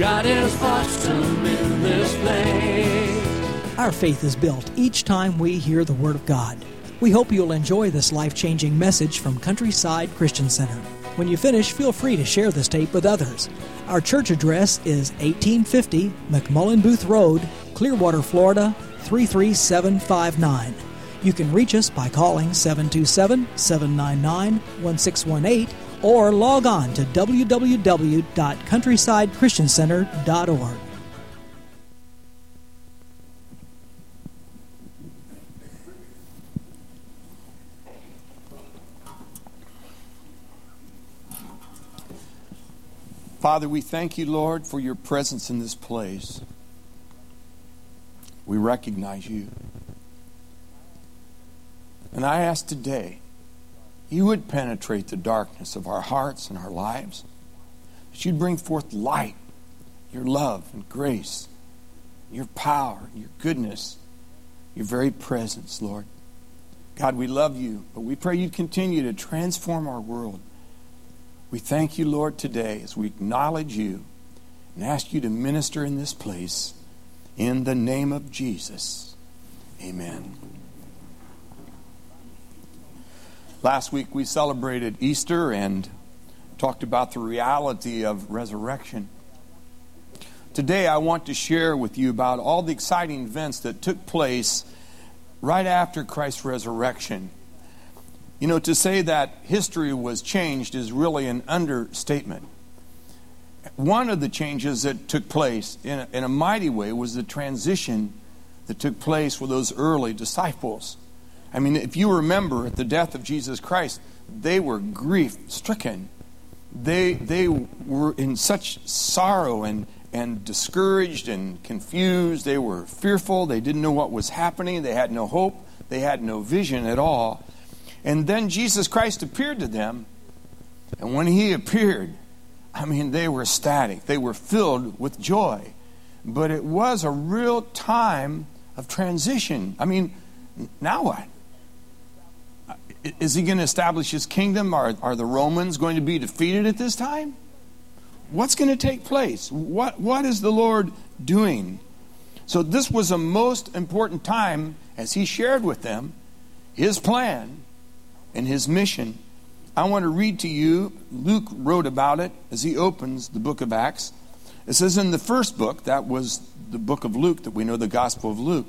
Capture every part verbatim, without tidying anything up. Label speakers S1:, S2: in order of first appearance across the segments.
S1: God is awesome in this place.
S2: Our faith is built each time we hear the Word of God. We hope you'll enjoy this life-changing message from Countryside Christian Center. When you finish, feel free to share this tape with others. Our church address is eighteen fifty McMullen Booth Road, Clearwater, Florida, three three seven five nine. You can reach us by calling seven two seven, seven nine nine, one six one eight or log on to w w w dot countryside christian center dot org.
S3: Father, we thank you, Lord, for your presence in this place. We recognize you. And I ask today, you would penetrate the darkness of our hearts and our lives, that you'd bring forth light, your love and grace, your power, your goodness, your very presence, Lord. God, we love you, but we pray you'd continue to transform our world. We thank you, Lord, today as we acknowledge you and ask you to minister in this place. In the name of Jesus, amen. Last week we celebrated Easter and talked about the reality of resurrection. Today I want to share with you about all the exciting events that took place right after Christ's resurrection. You know, to say that history was changed is really an understatement. One of the changes that took place in a, in a mighty way was the transition that took place with those early disciples. I mean, if you remember at the death of Jesus Christ, they were grief-stricken. They they were in such sorrow and, and discouraged and confused. They were fearful. They didn't know what was happening. They had no hope. They had no vision at all. And then Jesus Christ appeared to them. And when he appeared, I mean, they were ecstatic. They were filled with joy. But it was a real time of transition. I mean, now what? Is he going to establish his kingdom? Are, are the Romans going to be defeated at this time? What's going to take place? What What is the Lord doing? So this was a most important time as he shared with them his plan and his mission. I want to read to you, Luke wrote about it as he opens the book of Acts. It says in the first book, that was the book of Luke that we know, the Gospel of Luke.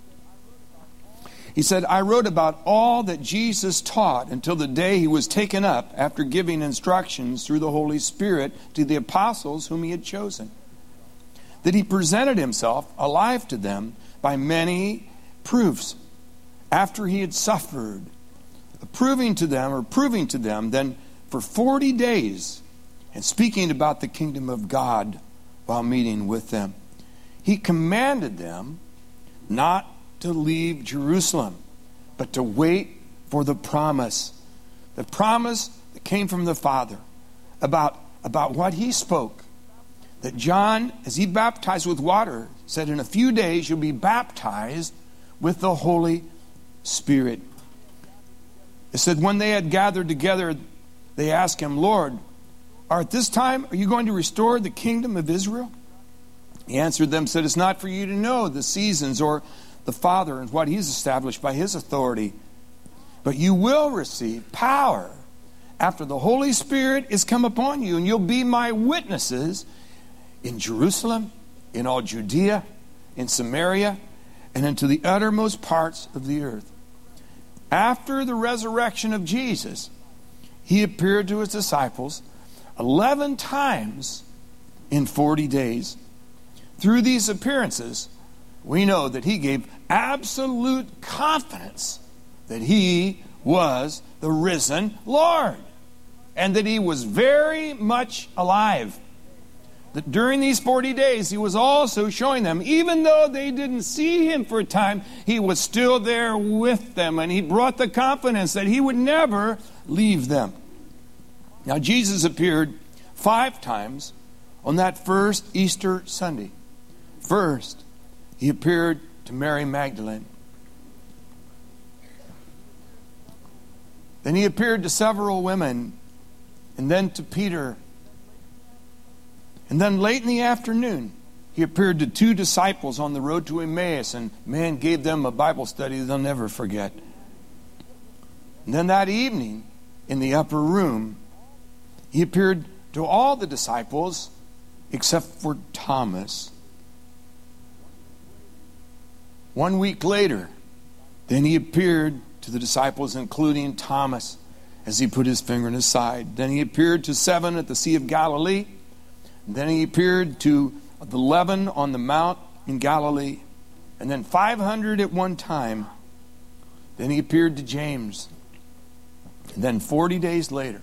S3: He said, I wrote about all that Jesus taught until the day he was taken up after giving instructions through the Holy Spirit to the apostles whom he had chosen. That he presented himself alive to them by many proofs after he had suffered, proving to them or proving to them then for forty days and speaking about the kingdom of God while meeting with them. He commanded them not to leave Jerusalem, but to wait for the promise. The promise that came from the Father about, about what he spoke. That John, as he baptized with water, said in a few days you'll be baptized with the Holy Spirit. It said when they had gathered together, they asked him, Lord, are at this time, are you going to restore the kingdom of Israel? He answered them, said, it's not for you to know the seasons or the Father and what he's established by his authority. But you will receive power after the Holy Spirit is come upon you, and you'll be my witnesses in Jerusalem, in all Judea, in Samaria, and into the uttermost parts of the earth. After the resurrection of Jesus, he appeared to his disciples eleven times in forty days. Through these appearances, we know that he gave absolute confidence that he was the risen Lord and that he was very much alive. That during these forty days, he was also showing them, even though they didn't see him for a time, he was still there with them, and he brought the confidence that he would never leave them. Now, Jesus appeared five times on that first Easter Sunday. First, he appeared to Mary Magdalene. Then he appeared to several women, and then to Peter. And then late in the afternoon, he appeared to two disciples on the road to Emmaus, and man gave them a Bible study they'll never forget. And then that evening, in the upper room, he appeared to all the disciples except for Thomas. One week later, then he appeared to the disciples, including Thomas, as he put his finger in his side. Then he appeared to seven at the Sea of Galilee. And then he appeared to the eleven on the mount in Galilee. And then five hundred at one time. Then he appeared to James. And then forty days later,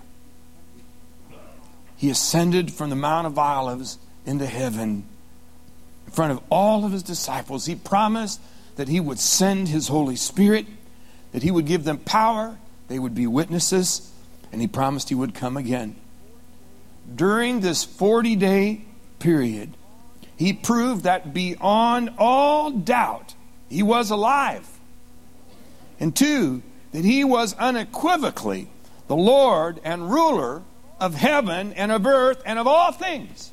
S3: he ascended from the Mount of Olives into heaven in front of all of his disciples. He promised that he would send his Holy Spirit, that he would give them power, they would be witnesses, and he promised he would come again. During this forty-day period, he proved that beyond all doubt, he was alive. And two, that he was unequivocally the Lord and ruler of heaven and of earth and of all things.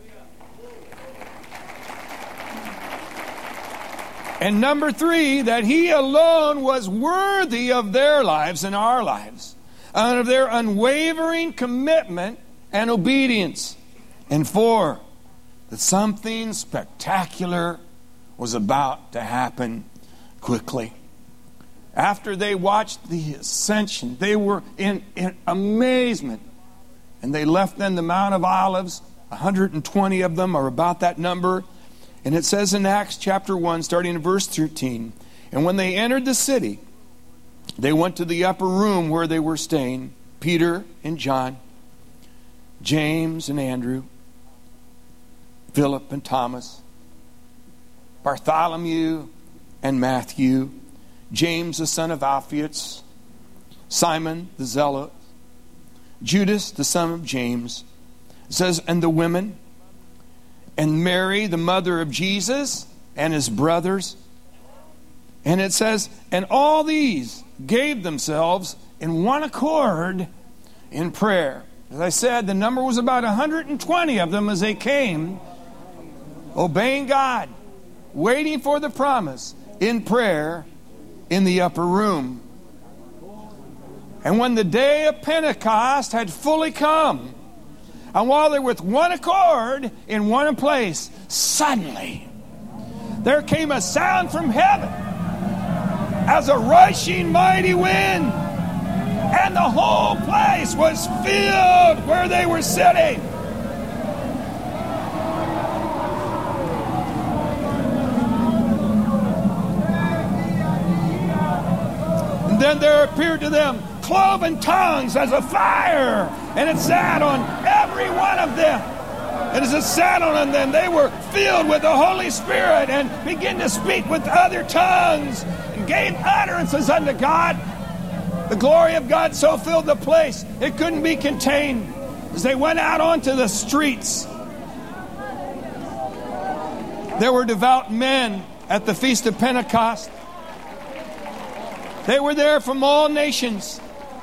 S3: And number three, that he alone was worthy of their lives and our lives, and of their unwavering commitment and obedience. And four, that something spectacular was about to happen quickly. After they watched the ascension, they were in, in amazement. And they left then the Mount of Olives, one hundred twenty of them, or about that number. And it says in Acts chapter one, starting in verse thirteen, and when they entered the city, they went to the upper room where they were staying, Peter and John, James and Andrew, Philip and Thomas, Bartholomew and Matthew, James the son of Alphaeus, Simon the Zealot, Judas the son of James. It says, and the women, and Mary, the mother of Jesus, and his brothers. And it says, and all these gave themselves in one accord in prayer. As I said, the number was about one hundred twenty of them as they came, obeying God, waiting for the promise, in prayer, in the upper room. And when the day of Pentecost had fully come, and while they were with one accord in one place, suddenly there came a sound from heaven as a rushing mighty wind, and the whole place was filled where they were sitting. And then there appeared to them cloven tongues as a fire, and it sat on every one of them. And as it sat on them, they were filled with the Holy Spirit and began to speak with other tongues and gave utterances unto God. The glory of God so filled the place it couldn't be contained. As they went out onto the streets, there were devout men at the Feast of Pentecost. They were there from all nations.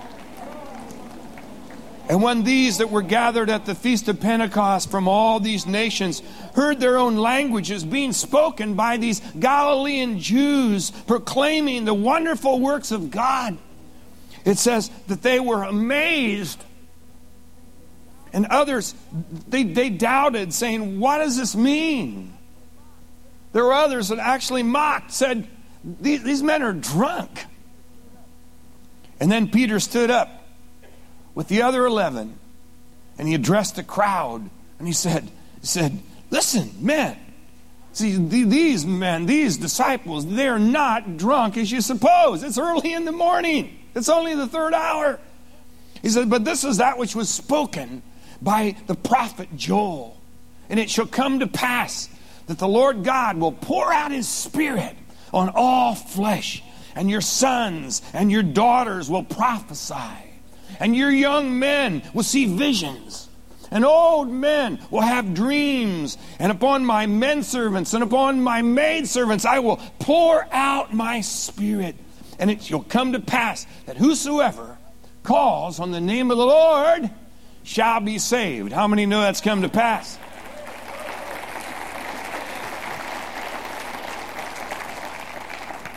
S3: And when these that were gathered at the Feast of Pentecost from all these nations heard their own languages being spoken by these Galilean Jews proclaiming the wonderful works of God, it says that they were amazed. And others, they, they doubted, saying, what does this mean? There were others that actually mocked, said, these, these men are drunk. And then Peter stood up with the other eleven, and he addressed the crowd, and he said, he said, listen, men, see, these men, these disciples, they're not drunk as you suppose. It's early in the morning. It's only the third hour. He said, but this is that which was spoken by the prophet Joel. And it shall come to pass that the Lord God will pour out his Spirit on all flesh, and your sons and your daughters will prophesy. And your young men will see visions. And old men will have dreams. And upon my men servants and upon my maid servants I will pour out my Spirit. And it shall come to pass that whosoever calls on the name of the Lord shall be saved. How many know that's come to pass?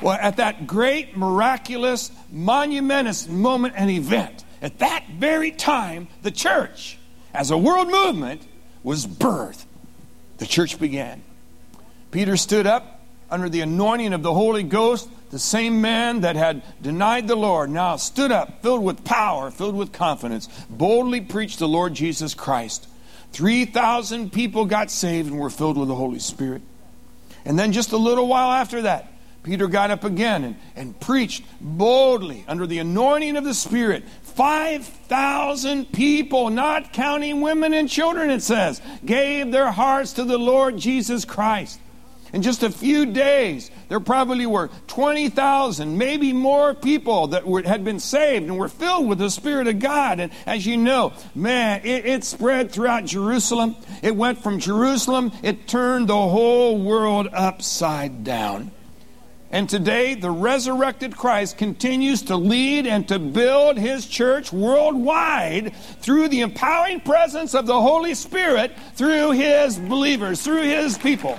S3: Well, at that great, miraculous, monumentous moment and event, at that very time, the church, as a world movement, was birthed. The church began. Peter stood up under the anointing of the Holy Ghost. The same man that had denied the Lord now stood up, filled with power, filled with confidence, boldly preached the Lord Jesus Christ. three thousand people got saved and were filled with the Holy Spirit. And then just a little while after that, Peter got up again and, and preached boldly under the anointing of the Spirit. five thousand people, not counting women and children, it says, gave their hearts to the Lord Jesus Christ. In just a few days, there probably were twenty thousand, maybe more people that were, had been saved and were filled with the Spirit of God. And as you know, man, it, it spread throughout Jerusalem. It went from Jerusalem, it turned the whole world upside down. And today, the resurrected Christ continues to lead and to build His church worldwide through the empowering presence of the Holy Spirit, through His believers, through His people.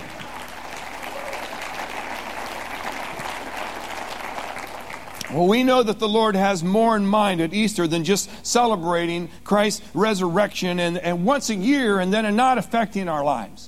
S3: Well, we know that the Lord has more in mind at Easter than just celebrating Christ's resurrection and, and once a year and then not affecting our lives.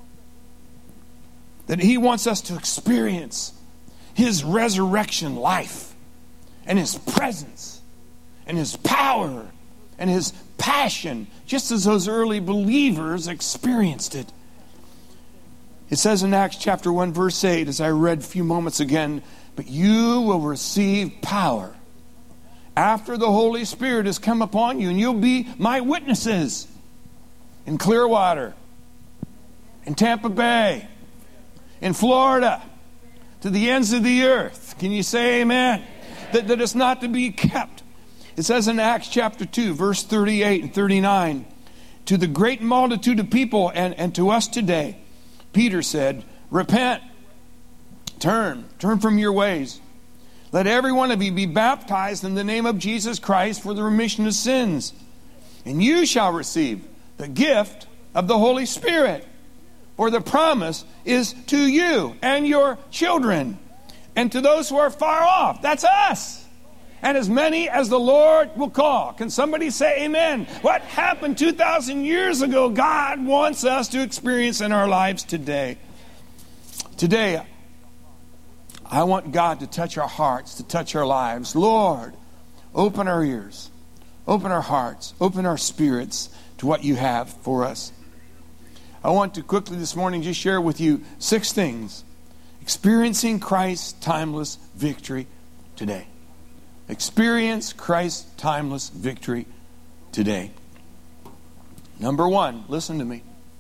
S3: That He wants us to experience His resurrection life and His presence and His power and His passion, just as those early believers experienced it. It says in Acts chapter one, verse eight, as I read a few moments again, but you will receive power after the Holy Spirit has come upon you, and you'll be my witnesses in Clearwater, in Tampa Bay, in Florida, to the ends of the earth. Can you say amen? That, that it's not to be kept. It says in Acts chapter two, verse thirty-eight and thirty-nine, to the great multitude of people and, and to us today, Peter said, repent, turn, turn from your ways. Let every one of you be baptized in the name of Jesus Christ for the remission of sins, and you shall receive the gift of the Holy Spirit. For the promise is to you and your children, and to those who are far off. That's us. And as many as the Lord will call. Can somebody say amen? What happened two thousand years ago, God wants us to experience in our lives today. Today, I want God to touch our hearts, to touch our lives. Lord, open our ears, open our hearts, open our spirits to what you have for us. I want to quickly this morning just share with you six things. Experiencing Christ's timeless victory today. Experience Christ's timeless victory today. Number one, listen to me.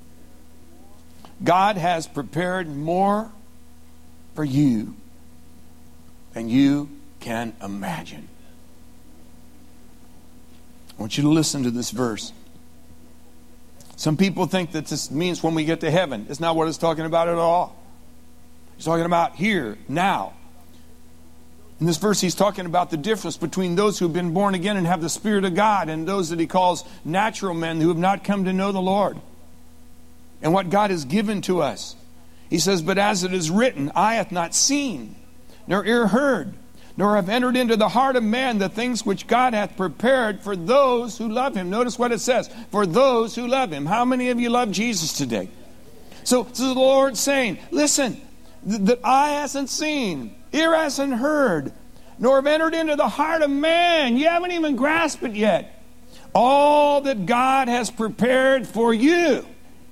S3: God has prepared more for you than you can imagine. I want you to listen to this verse. Some people think that this means when we get to heaven. It's not what it's talking about at all. He's talking about here, now. In this verse, he's talking about the difference between those who have been born again and have the Spirit of God and those that he calls natural men who have not come to know the Lord. And what God has given to us. He says, but as it is written, eye hath not seen, nor ear heard, nor have entered into the heart of man the things which God hath prepared for those who love him. Notice what it says, for those who love him. How many of you love Jesus today? So, so the Lord's saying, listen, that eye hasn't seen, ear hasn't heard, nor have entered into the heart of man. You haven't even grasped it yet. All that God has prepared for you.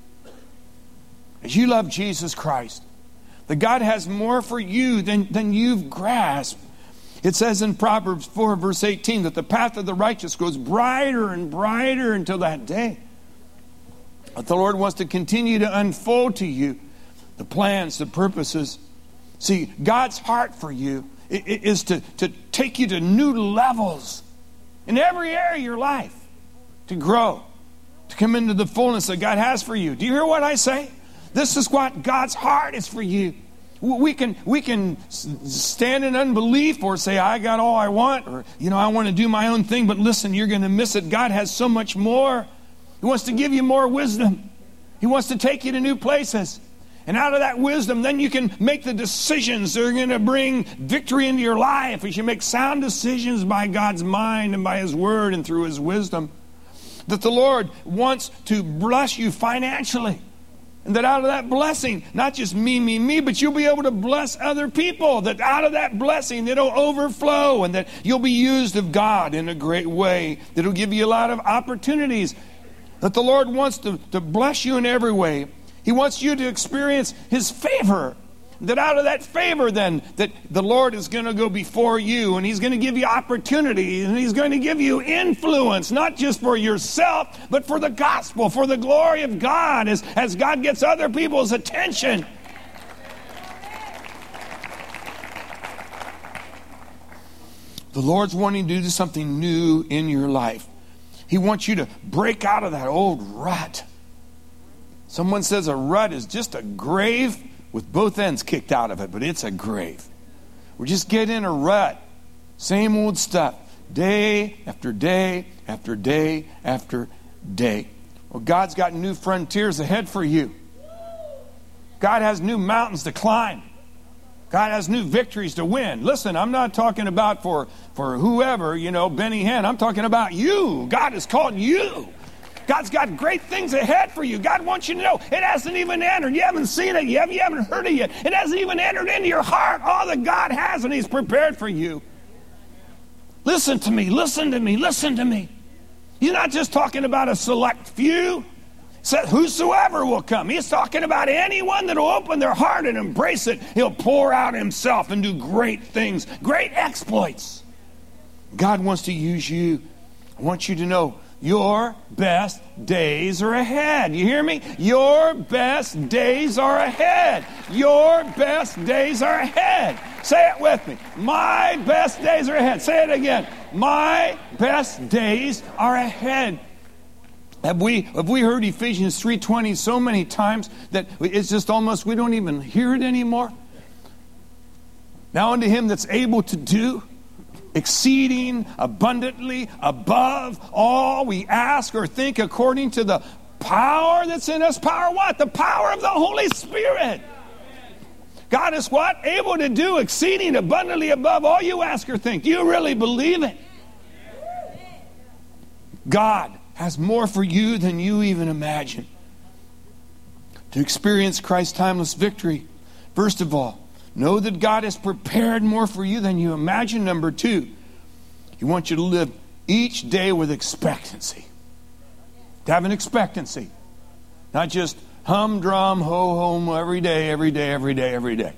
S3: As you love Jesus Christ, that God has more for you than, than you've grasped. It says in Proverbs four, verse eighteen, that the path of the righteous goes brighter and brighter until that day. But the Lord wants to continue to unfold to you the plans, the purposes. See, God's heart for you is to, to take you to new levels in every area of your life, to grow, to come into the fullness that God has for you. Do you hear what I say? This is what God's heart is for you. We can we can stand in unbelief or say, I got all I want, or, you know, I want to do my own thing. But listen, you're going to miss it. God has so much more. He wants to give you more wisdom. He wants to take you to new places. And out of that wisdom, then you can make the decisions that are going to bring victory into your life. You should make sound decisions by God's mind and by His Word and through His wisdom. That the Lord wants to bless you financially. And that out of that blessing, not just me, me, me, but you'll be able to bless other people. That out of that blessing, it'll overflow. And that you'll be used of God in a great way. That'll give you a lot of opportunities. That the Lord wants to, to bless you in every way. He wants you to experience His favor. That out of that favor then, that the Lord is going to go before you and He's going to give you opportunities and He's going to give you influence, not just for yourself, but for the gospel, for the glory of God as, as God gets other people's attention. The Lord's wanting to do something new in your life. He wants you to break out of that old rut. Someone says a rut is just a grave with both ends kicked out of it, but it's a grave. We're just getting in a rut. Same old stuff. Day after day after day after day. Well, God's got new frontiers ahead for you. God has new mountains to climb. God has new victories to win. Listen, I'm not talking about for, for whoever, you know, Benny Hinn. I'm talking about you. God has called you. God's got great things ahead for you. God wants you to know it hasn't even entered. You haven't seen it yet. You haven't heard it yet. It hasn't even entered into your heart. All that God has and He's prepared for you. Listen to me. Listen to me. Listen to me. He's not just talking about a select few. He said whosoever will come. He's talking about anyone that will open their heart and embrace it. He'll pour out Himself and do great things, great exploits. God wants to use you. I want you to know your best days are ahead. You hear me? Your best days are ahead. Your best days are ahead. Say it with me. My best days are ahead. Say it again. My best days are ahead. Have we, have we heard Ephesians three twenty so many times that it's just almost, we don't even hear it anymore? Now unto Him that's able to do exceeding abundantly above all we ask or think, according to the power that's in us. Power what? The power of the Holy Spirit. God is what? Able to do exceeding abundantly above all you ask or think. Do you really believe it? God has more for you than you even imagine. To experience Christ's timeless victory, first of all, know that God has prepared more for you than you imagine. Number two, He wants you to live each day with expectancy. To have an expectancy. Not just humdrum, ho-hum, every day, every day, every day, every day.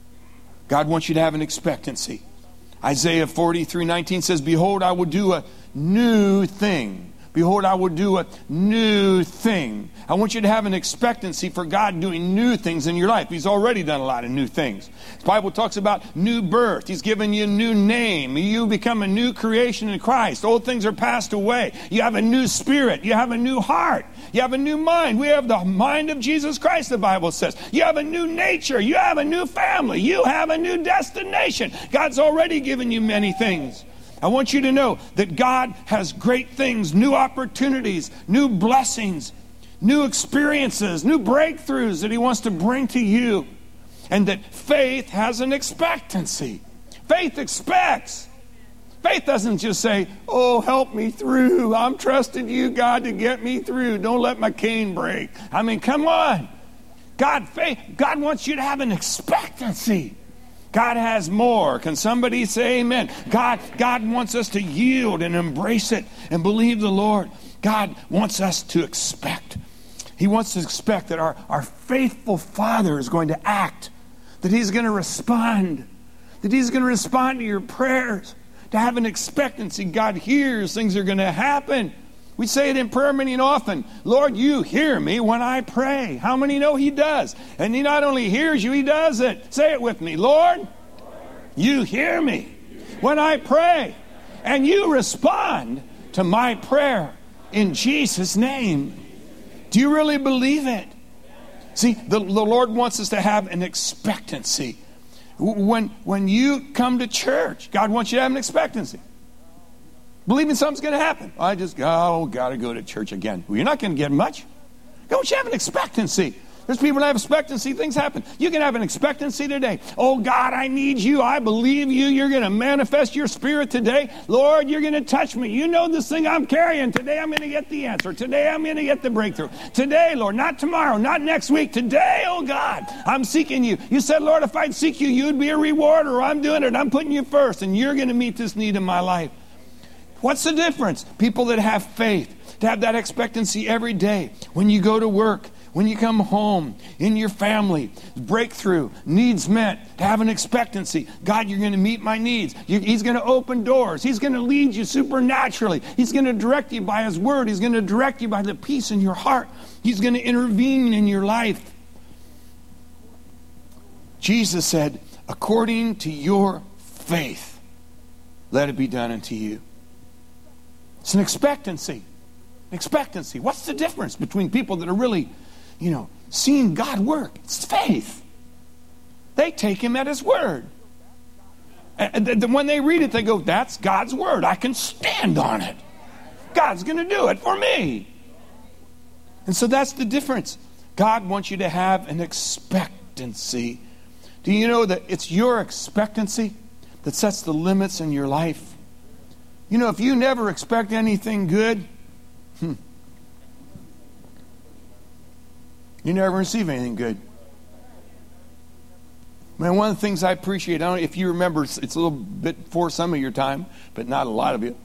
S3: God wants you to have an expectancy. Isaiah forty-three nineteen says, behold, I will do a new thing. Behold, I will do a new thing. I want you to have an expectancy for God doing new things in your life. He's already done a lot of new things. The Bible talks about new birth. He's given you a new name. You become a new creation in Christ. Old things are passed away. You have a new spirit. You have a new heart. You have a new mind. We have the mind of Jesus Christ, the Bible says. You have a new nature. You have a new family. You have a new destination. God's already given you many things. I want you to know that God has great things, new opportunities, new blessings, new experiences, new breakthroughs that He wants to bring to you. And that faith has an expectancy. Faith expects. Faith doesn't just say, oh, help me through. I'm trusting you, God, to get me through. Don't let my cane break. I mean, come on. God, faith, God wants you to have an expectancy. God has more. Can somebody say amen? God, God wants us to yield and embrace it and believe the Lord. God wants us to expect. He wants to expect that our, our faithful Father is going to act, that He's going to respond, that He's going to respond to your prayers, to have an expectancy. God hears, things are going to happen. We say it in prayer meeting often. Lord, you hear me when I pray. How many know He does? And He not only hears you, He does it. Say it with me. Lord, you hear me when I pray. And you respond to my prayer in Jesus' name. Do you really believe it? See, the, the Lord wants us to have an expectancy. When, when you come to church, God wants you to have an expectancy. Believing something's going to happen. I just, oh, got to go to church again. Well, you're not going to get much. God wants you to have an expectancy There's people that have expectancy. Things happen. You can have an expectancy today. Oh, God, I need you. I believe you. You're going to manifest your spirit today. Lord, you're going to touch me. You know this thing I'm carrying. Today I'm going to get the answer. Today I'm going to get the breakthrough. Today, Lord, not tomorrow, not next week. Today, oh, God, I'm seeking you. You said, Lord, if I'd seek you, you'd be a rewarder. I'm doing it. I'm putting you first, and you're going to meet this need in my life. What's the difference? People that have faith, to have that expectancy every day. When you go to work, when you come home, in your family, breakthrough, needs met, to have an expectancy. God, you're going to meet my needs. You, he's going to open doors. He's going to lead you supernaturally. He's going to direct you by His Word. He's going to direct you by the peace in your heart. He's going to intervene in your life. Jesus said, according to your faith, let it be done unto you. It's an expectancy. Expectancy. What's the difference between people that are really, you know, seeing God work? It's faith. They take Him at His word. And when they read it, they go, that's God's word. I can stand on it. God's going to do it for me. And so that's the difference. God wants you to have an expectancy. Do you know that it's your expectancy that sets the limits in your life? You know, if you never expect anything good, hmm, you never receive anything good. Man, one of the things I appreciate, I don't know if you remember, it's a little bit for some of your time, but not a lot of it.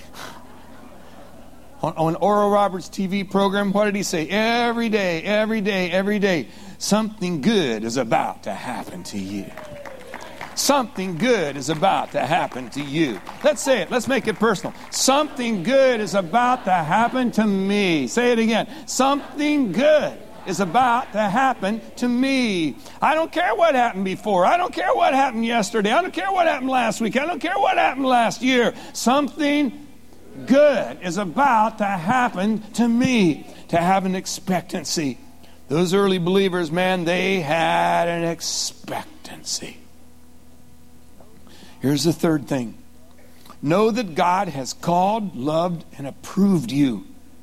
S3: on, on Oral Roberts' T V program, what did he say? Every day, every day, every day, something good is about to happen to you. Something good is about to happen to you. Let's say it. Let's make it personal. Something good is about to happen to me. Say it again. Something good is about to happen to me. I don't care what happened before. I don't care what happened yesterday. I don't care what happened last week. I don't care what happened last year. Something good is about to happen to me. To have an expectancy. Those early believers, man, they had an expectancy. Here's the third thing. Know that God has called, loved, and approved you.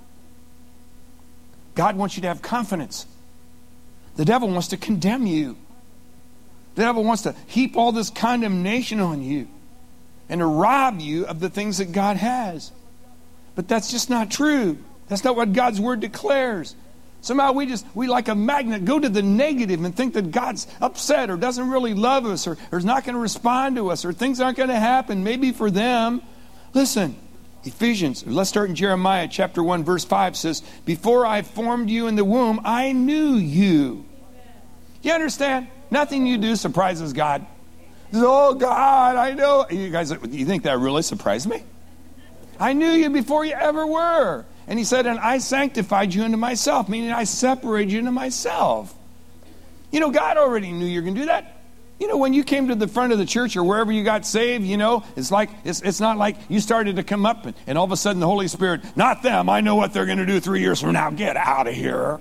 S3: God wants you to have confidence. The devil wants to condemn you. The devil wants to heap all this condemnation on you and to rob you of the things that God has. But that's just not true. That's not what God's Word declares. Somehow we just, we like a magnet, go to the negative and think that God's upset or doesn't really love us or, or is not going to respond to us or things aren't going to happen, maybe for them. Listen, Ephesians, let's start in Jeremiah chapter one, verse five says, before I formed you in the womb, I knew you. You understand? Nothing you do surprises God. Oh, God, I know. You guys, you think that really surprised me? I knew you before you ever were. And he said, and I sanctified you unto myself, meaning I separated you unto myself. You know, God already knew you were going to do that. You know, when you came to the front of the church or wherever you got saved, you know, it's like it's, it's not like you started to come up and, and all of a sudden the Holy Spirit, not them, I know what they're going to do three years from now. Get out of here.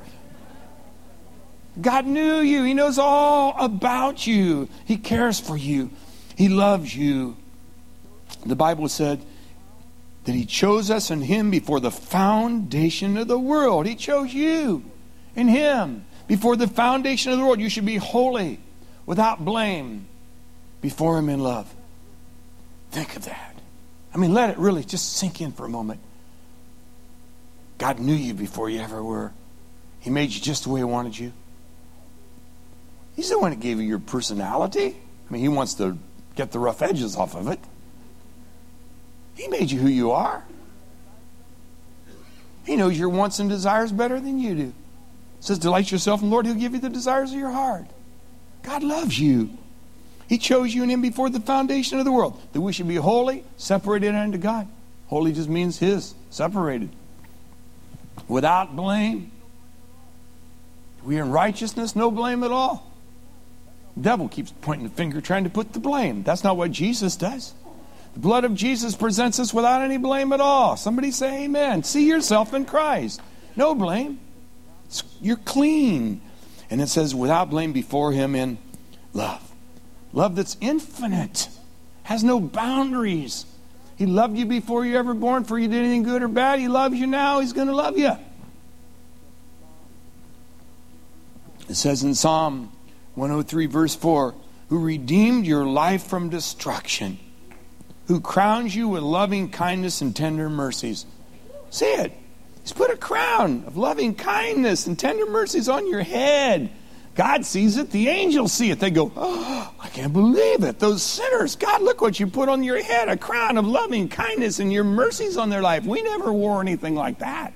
S3: God knew you. He knows all about you. He cares for you. He loves you. The Bible said that He chose us in Him before the foundation of the world. He chose you in Him before the foundation of the world. You should be holy, without blame, before Him in love. Think of that. I mean, let it really just sink in for a moment. God knew you before you ever were. He made you just the way He wanted you. He's the one that gave you your personality. I mean, He wants to get the rough edges off of it. He made you who you are. He knows your wants and desires better than you do. It says, delight yourself in the Lord. He'll give you the desires of your heart. God loves you. He chose you in Him before the foundation of the world, that we should be holy, separated unto God. Holy just means His, separated. Without blame. We are in righteousness, no blame at all. The devil keeps pointing the finger, trying to put the blame. That's not what Jesus does. The blood of Jesus presents us without any blame at all. Somebody say amen. See yourself in Christ. No blame. You're clean. And it says without blame before Him in love. Love that's infinite. Has no boundaries. He loved you before you were ever born. For you did anything good or bad. He loves you now. He's going to love you. It says in Psalm one oh three, verse four, who redeemed your life from destruction, who crowns you with loving kindness and tender mercies. See it. He's put a crown of loving kindness and tender mercies on your head. God sees it. The angels see it. They go, oh, I can't believe it. Those sinners, God, look what you put on your head, a crown of loving kindness and your mercies on their life. We never wore anything like that.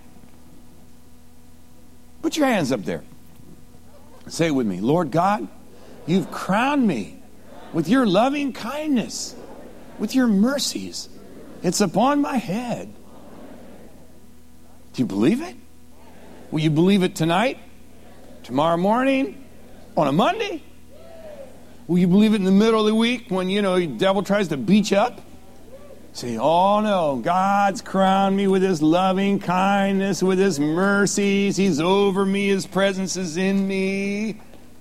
S3: Put your hands up there. Say it with me. Lord God, you've crowned me with your loving kindness, with your mercies. It's upon my head. Do you believe it? Will you believe it tonight? Tomorrow morning? On a Monday? Will you believe it in the middle of the week when, you know, the devil tries to beat you up? Say, oh no, God's crowned me with his loving kindness, with his mercies. He's over me. His presence is in me.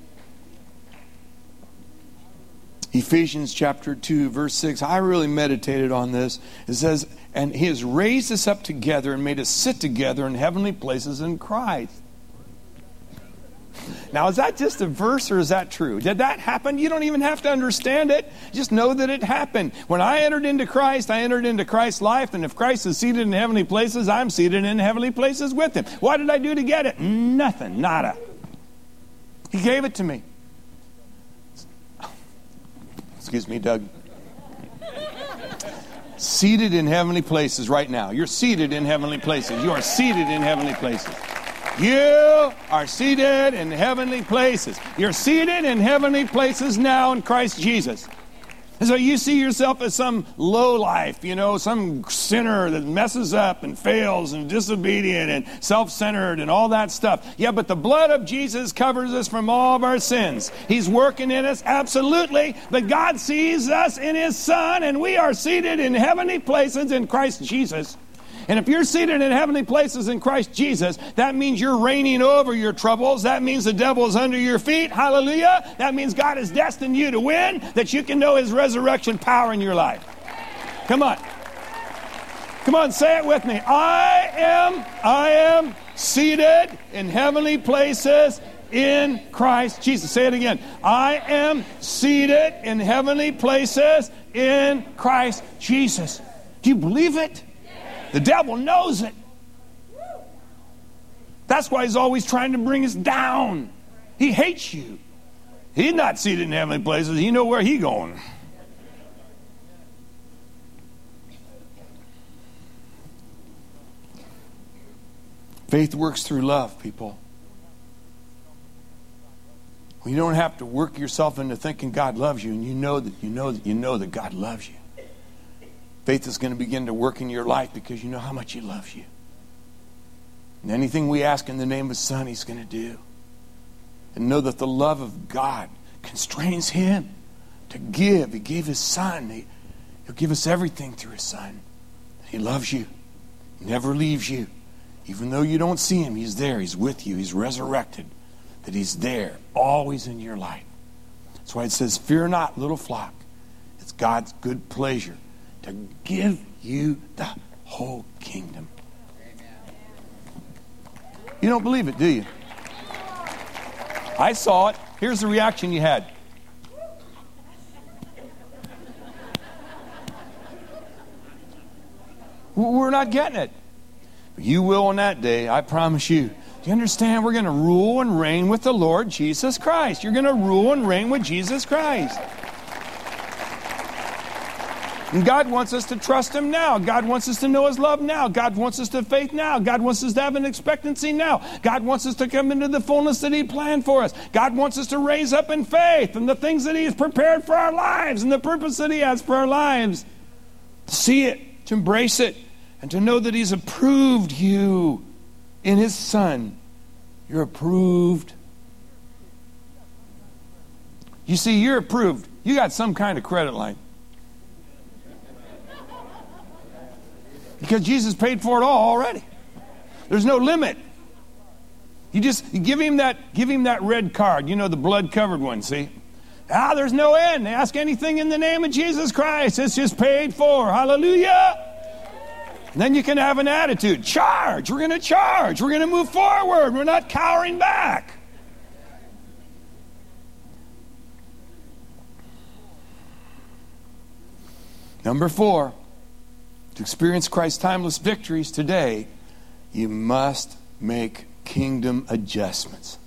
S3: Ephesians chapter two, verse six. I really meditated on this. It says, and he has raised us up together and made us sit together in heavenly places in Christ. Now, is that just a verse or is that true? Did that happen? You don't even have to understand it. Just know that it happened. When I entered into Christ, I entered into Christ's life. And if Christ is seated in heavenly places, I'm seated in heavenly places with him. What did I do to get it? Nothing. Nada. He gave it to me. Excuse me, Doug. Seated in heavenly places right now. You're seated in heavenly places. You are seated in heavenly places. You are seated in heavenly places. You're seated in heavenly places now in Christ Jesus. And so you see yourself as some lowlife, you know, some sinner that messes up and fails and disobedient and self-centered and all that stuff. Yeah, but the blood of Jesus covers us from all of our sins. He's working in us, absolutely. But God sees us in his Son, and we are seated in heavenly places in Christ Jesus. And if you're seated in heavenly places in Christ Jesus, that means you're reigning over your troubles. That means the devil is under your feet. Hallelujah. That means God has destined you to win, that you can know his resurrection power in your life. Come on. Come on, say it with me. I am, I am seated in heavenly places in Christ Jesus. Say it again. I am seated in heavenly places in Christ Jesus. Do you believe it? The devil knows it. That's why he's always trying to bring us down. He hates you. He's not seated in heavenly places. You know where he's going. Faith works through love, people. You don't have to work yourself into thinking God loves you, and you know that you know that you know that God loves you. Faith is going to begin to work in your life because you know how much he loves you. And anything we ask in the name of his Son, he's going to do. And know that the love of God constrains him to give. He gave his Son. He, he'll give us everything through his Son. He loves you. He never leaves you. Even though you don't see him, he's there. He's with you. He's resurrected. That he's there, always in your life. That's why it says, fear not, little flock. It's God's good pleasure to give you the whole kingdom. You don't believe it, do you? I saw it. Here's the reaction you had. We're not getting it. You will on that day, I promise you. Do you understand? We're going to rule and reign with the Lord Jesus Christ. You're going to rule and reign with Jesus Christ. And God wants us to trust him now. God wants us to know his love now. God wants us to have faith now. God wants us to have an expectancy now. God wants us to come into the fullness that he planned for us. God wants us to raise up in faith and the things that he has prepared for our lives and the purpose that he has for our lives. To see it, to embrace it, and to know that he's approved you in his Son. You're approved. You see, you're approved. You got some kind of credit line. Because Jesus paid for it all already. There's no limit. You just you give him that give him that red card, you know, the blood-covered one, see? Ah, there's no end. Ask anything in the name of Jesus Christ. It's just paid for. Hallelujah. And then you can have an attitude. Charge. We're going to charge. We're going to move forward. We're not cowering back. Number four, to experience Christ's timeless victories today, you must make kingdom adjustments.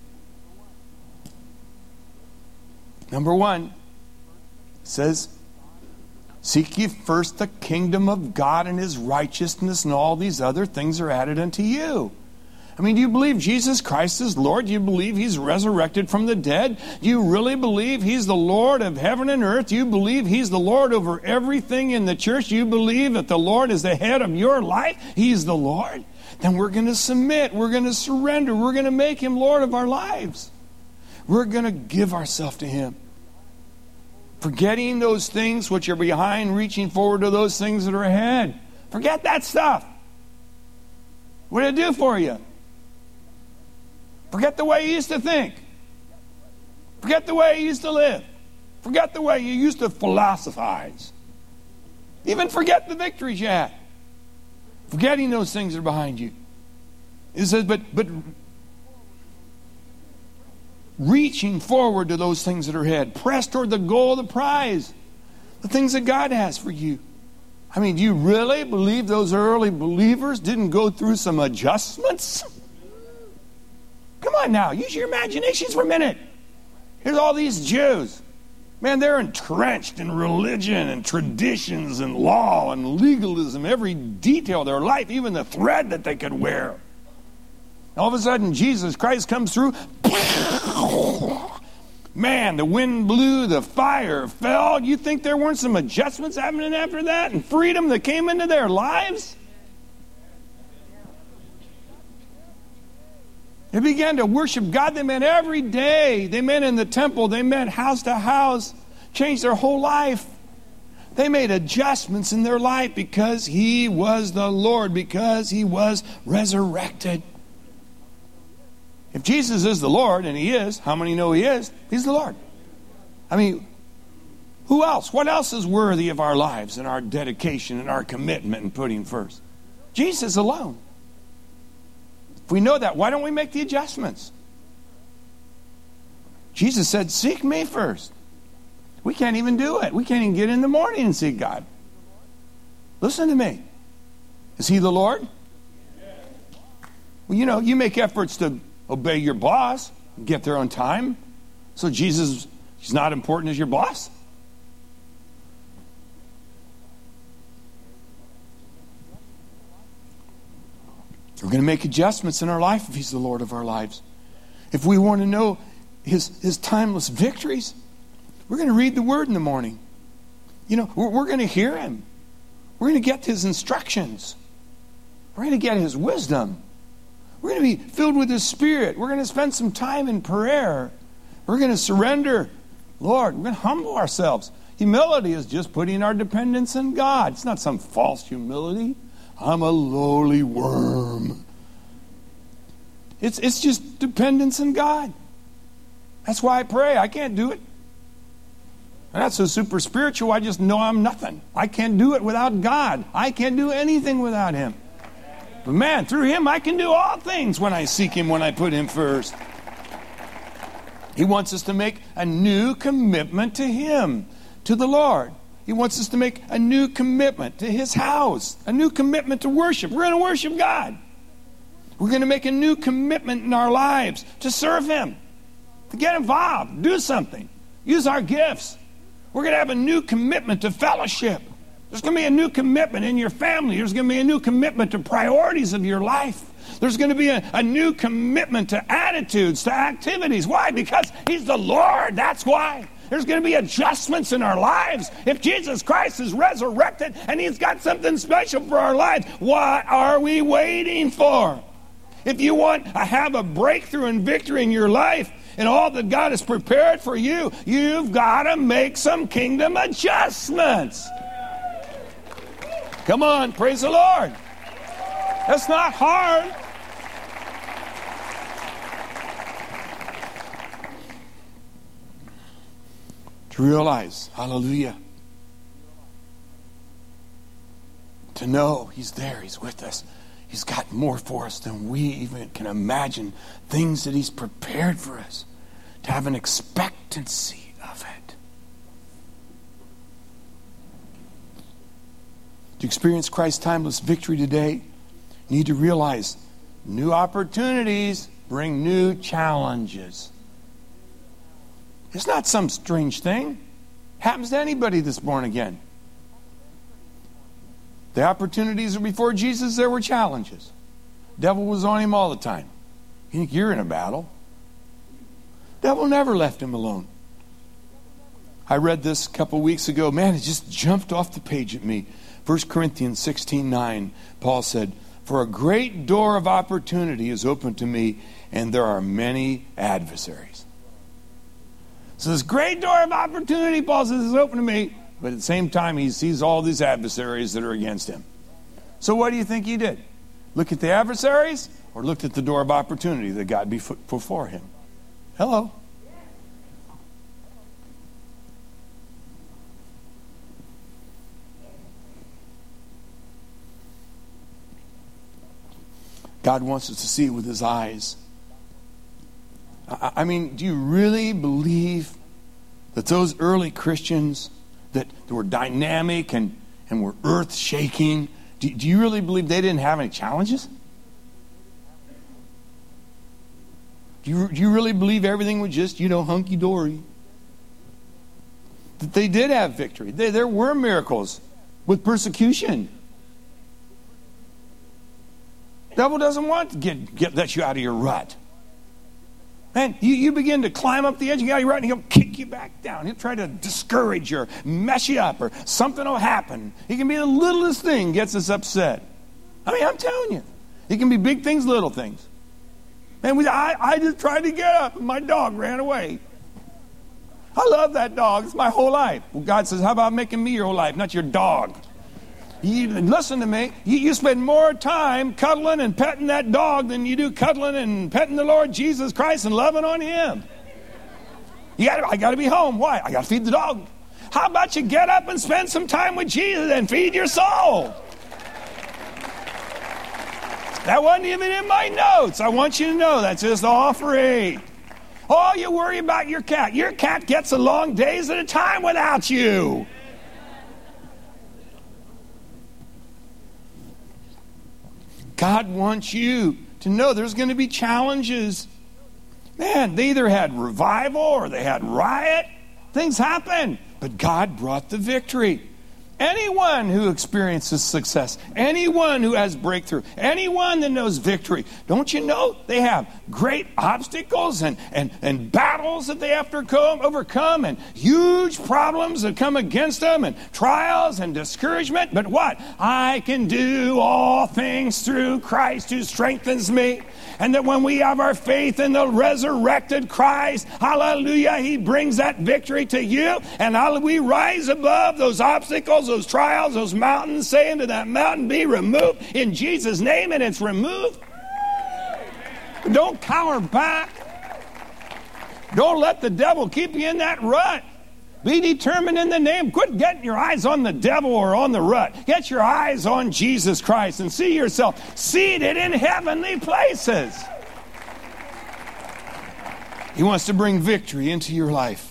S3: Number one, it says, seek ye first the kingdom of God and His righteousness, and all these other things are added unto you. I mean, do you believe Jesus Christ is Lord? Do you believe He's resurrected from the dead? Do you really believe He's the Lord of heaven and earth? Do you believe He's the Lord over everything in the church? Do you believe that the Lord is the head of your life? He's the Lord? Then we're going to submit. We're going to surrender. We're going to make Him Lord of our lives. We're going to give ourselves to Him. Forgetting those things which are behind, reaching forward to those things that are ahead. Forget that stuff. What did it do for you? Forget the way you used to think. Forget the way you used to live. Forget the way you used to philosophize. Even forget the victories you had. Forgetting those things that are behind you. It says, but, but reaching forward to those things that are ahead. Press toward the goal of the prize. The things that God has for you. I mean, do you really believe those early believers didn't go through some adjustments? Come on now, use your imaginations for a minute. Here's all these Jews. Man, they're entrenched in religion and traditions and law and legalism, every detail of their life, even the thread that they could wear. All of a sudden, Jesus Christ comes through. Man, the wind blew, the fire fell. You think there weren't some adjustments happening after that and freedom that came into their lives? They began to worship God. They met every day. They met in the temple. They met house to house. Changed their whole life. They made adjustments in their life because He was the Lord, because He was resurrected. If Jesus is the Lord, and He is, how many know He is? He's the Lord. I mean, who else? What else is worthy of our lives and our dedication and our commitment and putting first? Jesus alone. If we know that, why don't we make the adjustments? Jesus said, seek me first. We can't even do it. We can't even get in the morning and seek God. Listen to me. Is He the Lord? Well, you know, you make efforts to obey your boss, get there on time. So Jesus is not important as your boss? We're going to make adjustments in our life if He's the Lord of our lives. If we want to know His, his timeless victories, we're going to read the Word in the morning. You know, we're, we're going to hear Him. We're going to get His instructions. We're going to get His wisdom. We're going to be filled with His Spirit. We're going to spend some time in prayer. We're going to surrender. Lord, we're going to humble ourselves. Humility is just putting our dependence in God. It's not some false humility. I'm a lowly worm. It's, it's just dependence in God. That's why I pray. I can't do it. I'm not so super spiritual, I just know I'm nothing. I can't do it without God. I can't do anything without Him. But man, through Him I can do all things when I seek Him, when I put Him first. He wants us to make a new commitment to Him, to the Lord. He wants us to make a new commitment to His house, a new commitment to worship. We're going to worship God. We're going to make a new commitment in our lives to serve Him, to get involved, do something, use our gifts. We're going to have a new commitment to fellowship. There's going to be a new commitment in your family. There's going to be a new commitment to priorities of your life. There's going to be a, a new commitment to attitudes, to activities. Why? Because He's the Lord. That's why. There's going to be adjustments in our lives. If Jesus Christ is resurrected and He's got something special for our lives, what are we waiting for? If you want to have a breakthrough and victory in your life and all that God has prepared for you, you've got to make some kingdom adjustments. Come on, praise the Lord. That's not hard. To realize, hallelujah, to know He's there, He's with us. He's got more for us than we even can imagine. Things that He's prepared for us. To have an expectancy of it. To experience Christ's timeless victory today, you need to realize new opportunities bring new challenges. It's not some strange thing. Happens to anybody that's born again. The opportunities were before Jesus, there were challenges. Devil was on him all the time. You think you're in a battle? Devil never left him alone. I read this a couple weeks ago. Man, it just jumped off the page at me. First Corinthians sixteen nine, Paul said, "For a great door of opportunity is open to me, and there are many adversaries." So this great door of opportunity, Paul says, is open to me, but at the same time, he sees all these adversaries that are against him. So what do you think he did? Look at the adversaries, or looked at the door of opportunity that God be before him? Hello. God wants us to see it with his eyes. I, I mean, do you really believe that those early Christians that, that were dynamic and, and were earth-shaking, do, do you really believe they didn't have any challenges? Do you, do you really believe everything was just, you know, hunky-dory? That they did have victory. They, there were miracles with persecution. The devil doesn't want to get, get let you out of your rut. Man, you, you begin to climb up the edge of your rut, and he'll kick you back down. He'll try to discourage you or mess you up, or something will happen. It can be the littlest thing gets us upset. I mean, I'm telling you. It can be big things, little things. And we, I, I just tried to get up, and my dog ran away. I love that dog. It's my whole life. Well, God says, how about making me your whole life, not your dog? You, listen to me. You, you spend more time cuddling and petting that dog than you do cuddling and petting the Lord Jesus Christ and loving on him. You got I got to be home. Why? I got to feed the dog. How about you get up and spend some time with Jesus and feed your soul? That wasn't even in my notes. I want you to know that's just all free. Oh, you worry about your cat. Your cat gets along days at a time without you. God wants you to know there's going to be challenges. Man, they either had revival or they had riot. Things happen. But God brought the victory. Anyone who experiences success, anyone who has breakthrough, anyone that knows victory, don't you know they have great obstacles and, and, and battles that they have to come, overcome, and huge problems that come against them, and trials and discouragement. But what? I can do all things through Christ who strengthens me. And that when we have our faith in the resurrected Christ, hallelujah, he brings that victory to you. And hallelujah, we rise above those obstacles, those trials, those mountains, saying to that mountain, be removed in Jesus' name, and it's removed. Don't cower back. Don't let the devil keep you in that rut. Be determined in the name. Quit getting your eyes on the devil or on the rut. Get your eyes on Jesus Christ and see yourself seated in heavenly places. He wants to bring victory into your life.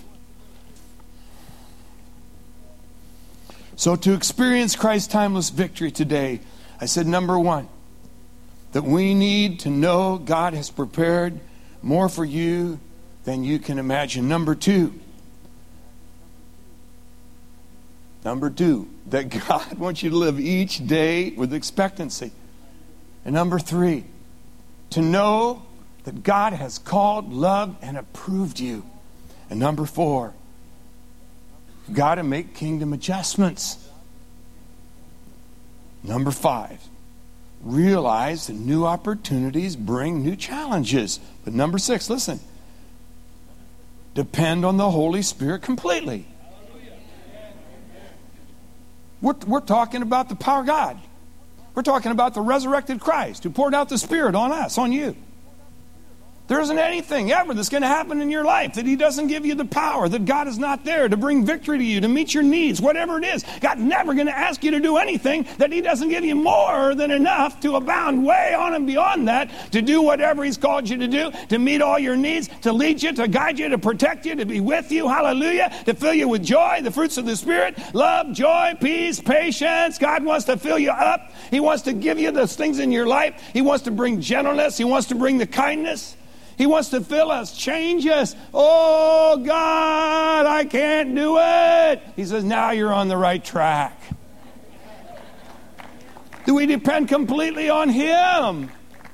S3: So to experience Christ's timeless victory today, I said number one, that we need to know God has prepared more for you than you can imagine. Number two, Number two, that God wants you to live each day with expectancy. And number three, to know that God has called, loved, and approved you. And number four, you've got to make kingdom adjustments. Number five, realize that new opportunities bring new challenges. But number six, listen, depend on the Holy Spirit completely. We're, we're talking about the power of God. We're talking about the resurrected Christ who poured out the Spirit on us, on you. There isn't anything ever that's going to happen in your life that He doesn't give you the power, that God is not there to bring victory to you, to meet your needs, whatever it is. God's never going to ask you to do anything that He doesn't give you more than enough to abound way on and beyond that, to do whatever He's called you to do, to meet all your needs, to lead you, to guide you, to protect you, to be with you, hallelujah, to fill you with joy, the fruits of the Spirit, love, joy, peace, patience. God wants to fill you up. He wants to give you those things in your life. He wants to bring gentleness. He wants to bring the kindness. He wants to fill us, change us. Oh, God, I can't do it. He says, now you're on the right track. Do we depend completely on Him?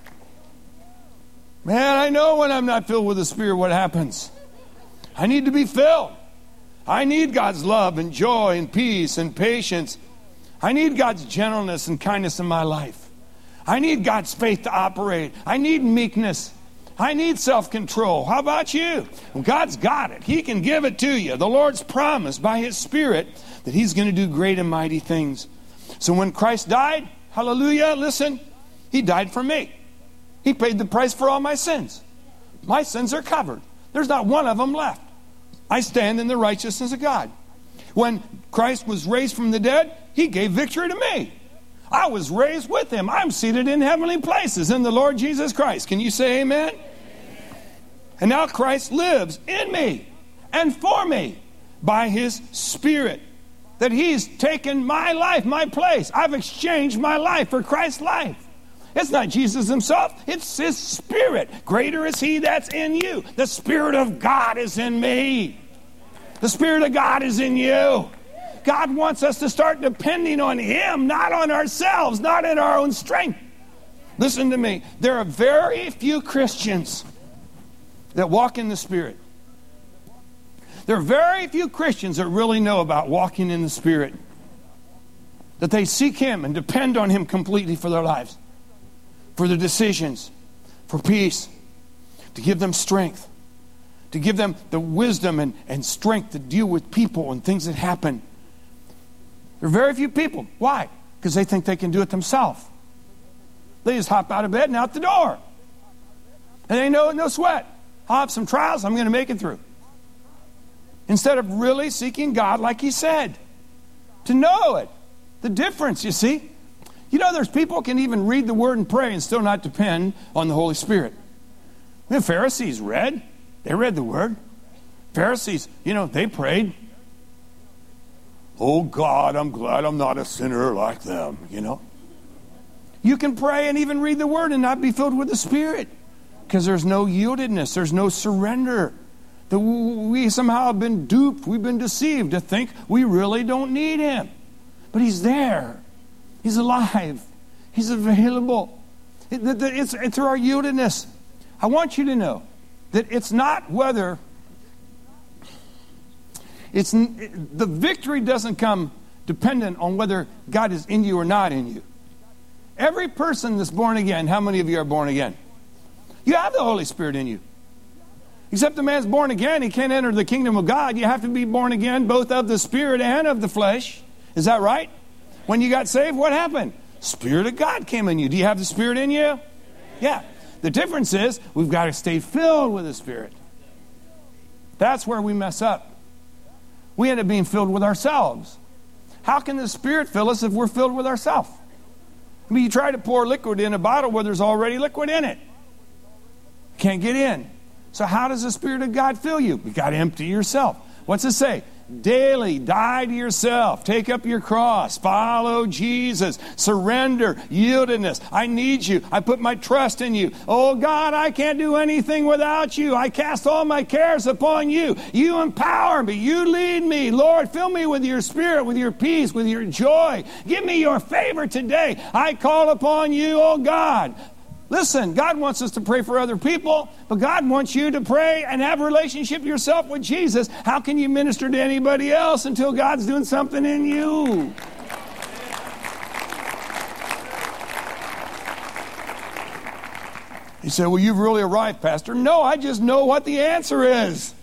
S3: Man, I know when I'm not filled with the Spirit what happens. I need to be filled. I need God's love and joy and peace and patience. I need God's gentleness and kindness in my life. I need God's faith to operate. I need meekness. I need self-control. How about you? Well, God's got it. He can give it to you. The Lord's promised by His Spirit that He's going to do great and mighty things. So when Christ died, hallelujah, listen, He died for me. He paid the price for all my sins. My sins are covered. There's not one of them left. I stand in the righteousness of God. When Christ was raised from the dead, He gave victory to me. I was raised with Him. I'm seated in heavenly places in the Lord Jesus Christ. Can you say amen? Amen. And now Christ lives in me and for me by His Spirit. That He's taken my life, my place. I've exchanged my life for Christ's life. It's not Jesus Himself. It's His Spirit. Greater is He that's in you. The Spirit of God is in me. The Spirit of God is in you. God wants us to start depending on Him, not on ourselves, not in our own strength. Listen to me. There are very few Christians that walk in the Spirit. There are very few Christians that really know about walking in the Spirit. That they seek Him and depend on Him completely for their lives, for their decisions, for peace, to give them strength, to give them the wisdom and, and strength to deal with people and things that happen. There are very few people. Why? Because they think they can do it themselves. They just hop out of bed and out the door. And they know no sweat. I'll have some trials, I'm going to make it through. Instead of really seeking God like He said. To know it. The difference, you see. You know, there's people can even read the Word and pray and still not depend on the Holy Spirit. The Pharisees read. They read the Word. Pharisees, you know, they prayed. Oh, God, I'm glad I'm not a sinner like them, you know. You can pray and even read the Word and not be filled with the Spirit because there's no yieldedness. There's no surrender. That we somehow have been duped. We've been deceived to think we really don't need Him. But He's there. He's alive. He's available. It's, it's through our yieldedness. I want you to know that it's not whether... It's the victory doesn't come dependent on whether God is in you or not in you. Every person that's born again, how many of you are born again? You have the Holy Spirit in you. Except the man's born again, he can't enter the kingdom of God. You have to be born again both of the Spirit and of the flesh. Is that right? When you got saved, what happened? Spirit of God came in you. Do you have the Spirit in you? Yeah. The difference is we've got to stay filled with the Spirit. That's where we mess up. We end up being filled with ourselves. How can the Spirit fill us if we're filled with ourselves? I mean, you try to pour liquid in a bottle where there's already liquid in it. Can't get in. So how does the Spirit of God fill you? You've got to empty yourself. What's it say? Daily die to yourself. Take up your cross. Follow Jesus. Surrender. Yieldedness. I need you. I put my trust in you. Oh God, I can't do anything without you. I cast all my cares upon you. You empower me. You lead me. Lord, fill me with your Spirit, with your peace, with your joy. Give me your favor today. I call upon you, oh God. Listen, God wants us to pray for other people, but God wants you to pray and have a relationship yourself with Jesus. How can you minister to anybody else until God's doing something in you? You say, well, you've really arrived, Pastor. No, I just know what the answer is.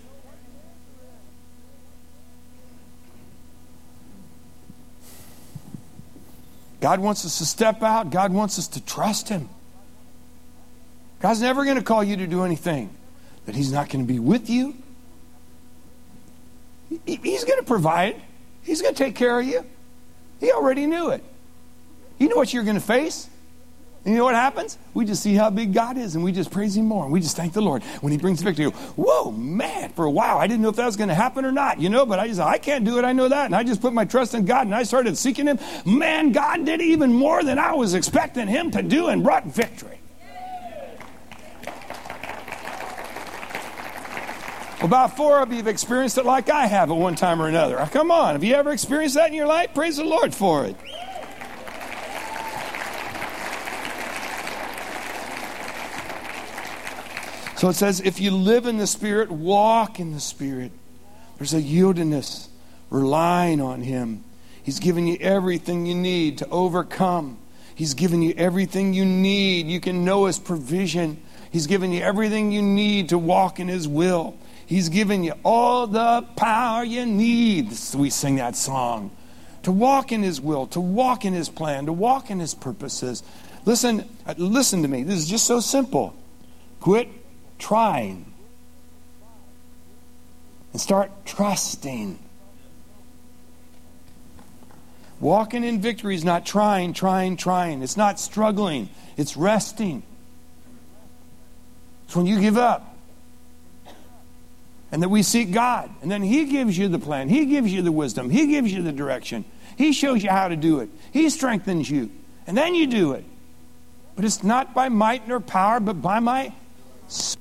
S3: God wants us to step out. God wants us to trust Him. God's never going to call you to do anything that He's not going to be with you. He's going to provide. He's going to take care of you. He already knew it. You know what you're going to face. And you know what happens? We just see how big God is, and we just praise Him more. And we just thank the Lord. When He brings victory, you go, whoa, man, for a while, I didn't know if that was going to happen or not. You know, but I just, I can't do it. I know that. And I just put my trust in God, and I started seeking Him. Man, God did even more than I was expecting Him to do and brought victory. About four of you have experienced it like I have at one time or another. Come on. Have you ever experienced that in your life? Praise the Lord for it. So it says, if you live in the Spirit, walk in the Spirit. There's a yieldedness, relying on Him. He's given you everything you need to overcome. He's given you everything you need. You can know His provision. He's given you everything you need to walk in His will. He's given you all the power you need. We sing that song. To walk in His will, to walk in His plan, to walk in His purposes. Listen, listen to me. This is just so simple. Quit trying and start trusting. Walking in victory is not trying, trying, trying. It's not struggling. It's resting. It's when you give up. And that we seek God. And then He gives you the plan. He gives you the wisdom. He gives you the direction. He shows you how to do it. He strengthens you. And then you do it. But it's not by might nor power, but by my Spirit.